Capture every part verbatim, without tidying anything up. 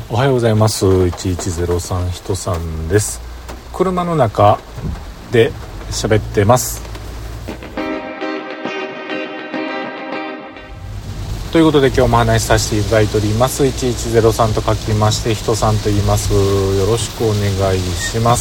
おはようございます。いちいちゼロさんひとさんです。車の中で喋ってます。ということで今日も話しさせていただいております。いちいちゼロさんと書きまして人さんと言います。よろしくお願いします。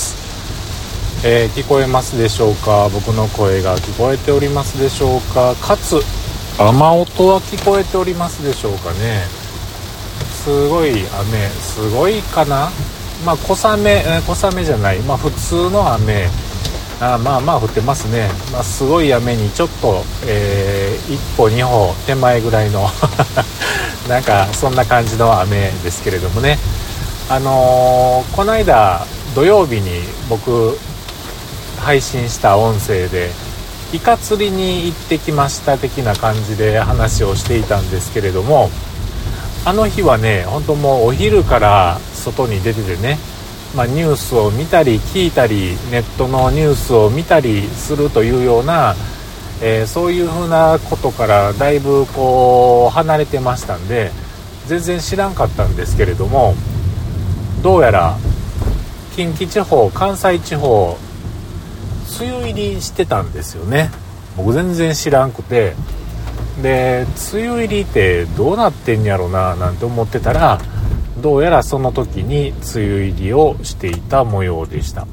えー、聞こえますでしょうか。僕の声が聞こえておりますでしょうか。かつ雨音は聞こえておりますでしょうかね。すごい雨、すごいかな、まあ小雨、小雨じゃない、まあ普通の雨、あまあまあ降ってますね。まあ、すごい雨にちょっと、えー、一歩二歩手前ぐらいのなんかそんな感じの雨ですけれどもね。あのー、この間土曜日に僕配信した音声でイカ釣りに行ってきました的な感じで話をしていたんですけれども、あの日はね、本当もうお昼から外に出ててね、まあ、ニュースを見たり聞いたり、ネットのニュースを見たりするというような、えー、そういうふうなことからだいぶこう離れてましたんで、全然知らんかったんですけれども、どうやら近畿地方、関西地方、梅雨入りしてたんですよね。僕全然知らんくて、で梅雨入りってどうなってんやろななんて思ってたら、どうやらその時に梅雨入りをしていた模様でした。うん、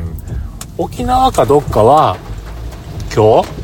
沖縄かどっかは今日、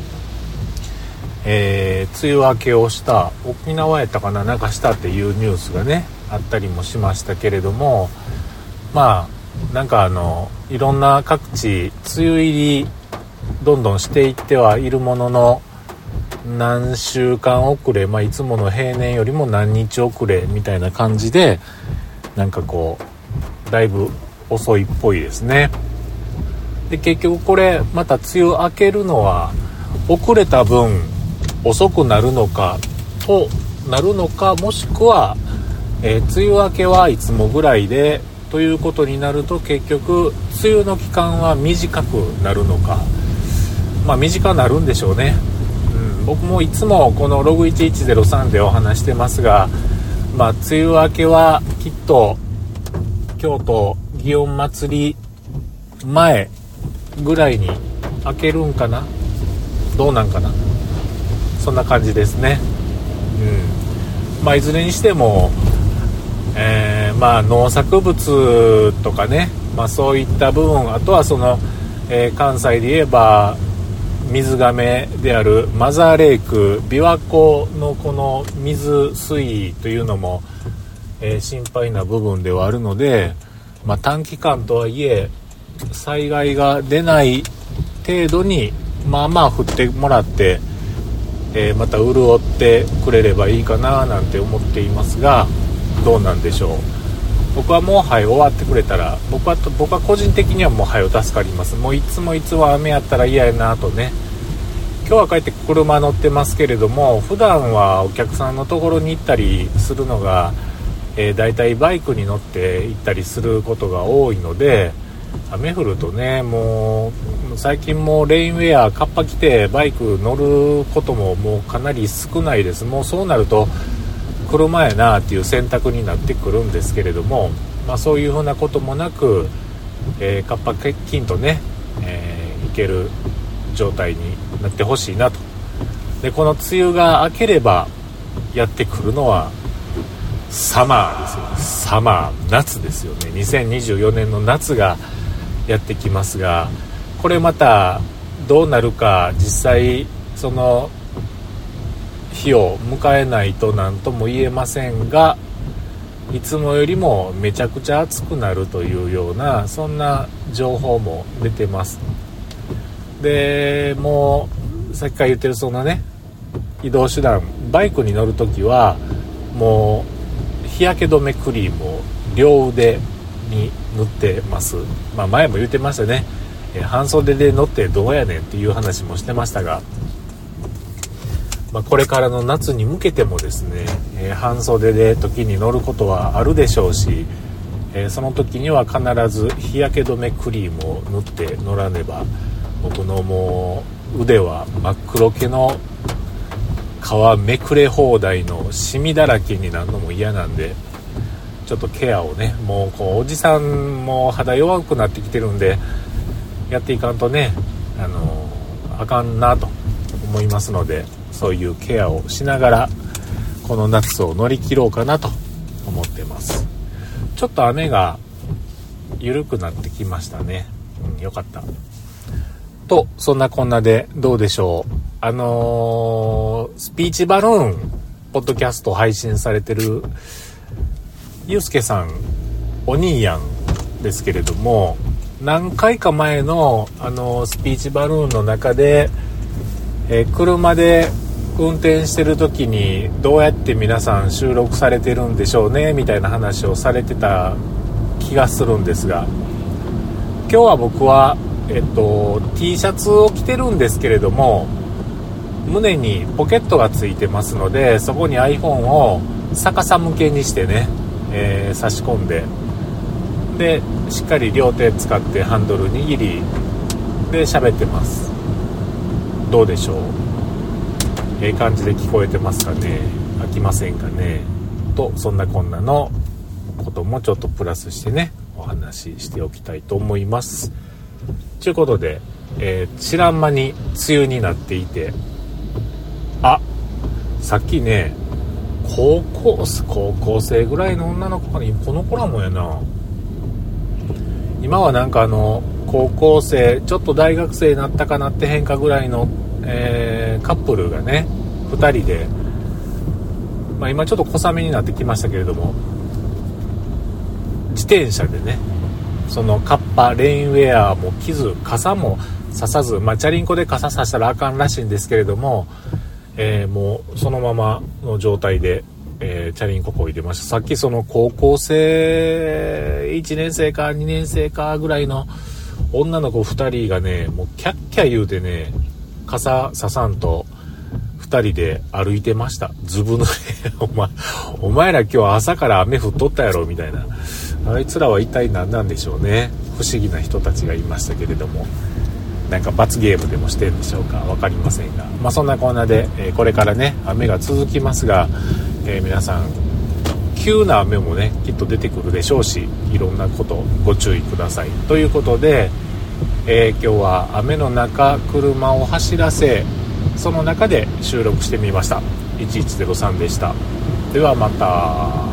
えー、梅雨明けをした沖縄やったかな、なんかしたっていうニュースがねあったりもしましたけれども、まあなんかあのいろんな各地梅雨入りどんどんしていってはいるものの、何週間遅れ、まあ、いつもの平年よりも何日遅れみたいな感じで、なんかこうだいぶ遅いっぽいですね。で結局これまた梅雨明けるのは遅れた分遅くなるのかとなるのか、もしくは、えー、梅雨明けはいつもぐらいでということになると、結局梅雨の期間は短くなるのか、まあ短くなるんでしょうね。僕もいつもこのログいちいちゼロさんでお話してますが、まあ、梅雨明けはきっと京都祇園祭前ぐらいに明けるんかな、どうなんかな、そんな感じですね。うんまあ、いずれにしても、えー、まあ農作物とかね、まあ、そういった部分、あとはその、えー、関西で言えば水がめであるマザーレイク琵琶湖のこの水水位というのも、えー、心配な部分ではあるので、まあ、短期間とはいえ災害が出ない程度にまあまあ降ってもらって、えー、また潤ってくれればいいかななんて思っていますが、どうなんでしょう。僕はもう早終わってくれたら、僕は僕は個人的にはもう早助かります。もういつもいつも雨やったら嫌やなとね。今日は帰って車乗ってますけれども、普段はお客さんのところに行ったりするのが、えー、だいたいバイクに乗って行ったりすることが多いので、雨降るとね、もう最近もうレインウェアカッパ着てバイク乗ることももうかなり少ないです。もうそうなると車やなっていう選択になってくるんですけれども、まあ、そういうふうなこともなく、えー、カッパ欠勤とね、えー、いける状態になってほしいなと。でこの梅雨が明ければやってくるのはサマーですよね。サマー、夏ですよね。にせんにじゅうよねんの夏がやってきますが、これまたどうなるか、実際その日を迎えないと何とも言えませんが、いつもよりもめちゃくちゃ暑くなるというような、そんな情報も出てます。でもうさっきから言ってるそのね、移動手段、バイクに乗るときはもう日焼け止めクリームを両腕に塗ってます。まあ、前も言ってましたね、え半袖で乗ってどうやねんっていう話もしてましたが、まあ、これからの夏に向けてもですね、えー、半袖で時に乗ることはあるでしょうし、えー、その時には必ず日焼け止めクリームを塗って乗らねば、僕のもう腕は真っ黒けの皮めくれ放題のシミだらけになるのも嫌なんで、 ちょっとケアをね、もうこうおじさんも肌弱くなってきてるんでやっていかんとね、あのあかんなと思いますので、そういうケアをしながらこの夏を乗り切ろうかなと思ってます。ちょっと雨が緩くなってきましたね、うん、よかったと。そんなこんなでどうでしょう、あのー、スピーチバルーンポッドキャスト配信されてるゆうすけさんお兄やんですけれども、何回か前の、あのー、スピーチバルーンの中で、えー、車で運転してる時にどうやって皆さん収録されてるんでしょうねみたいな話をされてた気がするんですが、今日は僕は、えっと、T シャツを着てるんですけれども、胸にポケットがついてますので、そこに iPhone を逆さ向けにしてね、えー、差し込んで、でしっかり両手使ってハンドル握りで喋ってます。どうでしょう、ええ感じで聞こえてますかね、飽きませんかねと、そんなこんなのこともちょっとプラスしてね、お話ししておきたいと思います。ということで、えー、知らん間に梅雨になっていて、あ、さっきね、高校高校生ぐらいの女の子かな、この子らもやな、今はなんかあの高校生ちょっと大学生になったかなって変化ぐらいの、えー、カップルがねふたりで、まあ、今ちょっと小雨になってきましたけれども、自転車でね、そのカッパレインウェアも着ず傘もささず、まあチャリンコで傘さしたらあかんらしいんですけれども、えー、もうそのままの状態で、えー、チャリンコこいでました。さっきその高校生いちねん生かにねん生かぐらいの女の子ふたりがね、もうキャッキャ言うてね、傘ささんとふたりで歩いてました。ずぶ濡れお前お前ら今日朝から雨降っとったやろみたいな、あいつらは一体何なんでしょうね。不思議な人たちがいましたけれども、なんか罰ゲームでもしてるんでしょうか、分かりませんが、まあそんなこんなで、えー、これからね雨が続きますが、えー、皆さん急な雨もねきっと出てくるでしょうし、いろんなことご注意くださいということで、えー、今日は雨の中車を走らせ、その中で収録してみました。いちいちゼロさんでした。ではまた。